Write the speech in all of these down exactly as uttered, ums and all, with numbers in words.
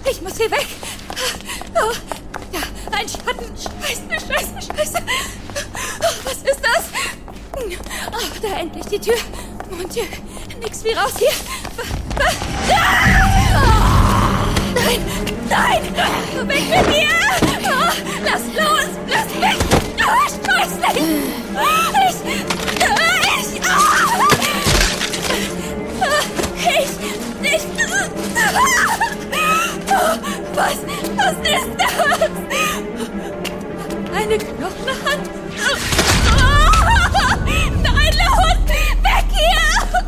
Ich muss hier weg. Oh, ja, ein Schatten. Scheiße, scheiße, scheiße. Oh, was ist das? Oh, da endlich die Tür. Mon Dieu, nix wie raus hier. Ah! Nein, nein, weg mit mir. Oh, lass los, lass weg. Oh, scheiße. Ich, ich, oh. Ich, ich, oh, was, was ist das? Eine Knochenhand? Oh, nein, los, weg hier!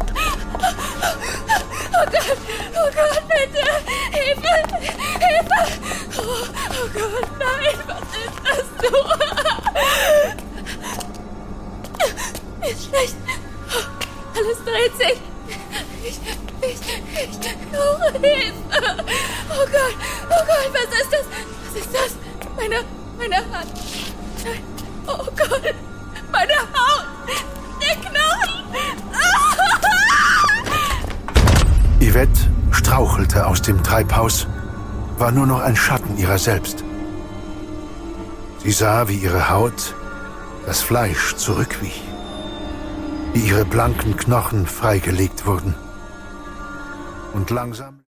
Oh Gott, oh Gott, bitte, Hilfe, Hilfe! Oh, oh Gott, nein, was ist das so? Mir ist schlecht, alles dreht sich. Ich, ich, ich, oh, Hilfe! Oh Gott, oh Gott, was ist das? Was ist das? Meine, meine Hand. Nein, oh Gott, meine Haut. Der Knochen. Ah! Yvette strauchelte aus dem Treibhaus, war nur noch ein Schatten ihrer selbst. Sie sah, wie ihre Haut, das Fleisch zurückwich, wie ihre blanken Knochen freigelegt wurden. Und langsam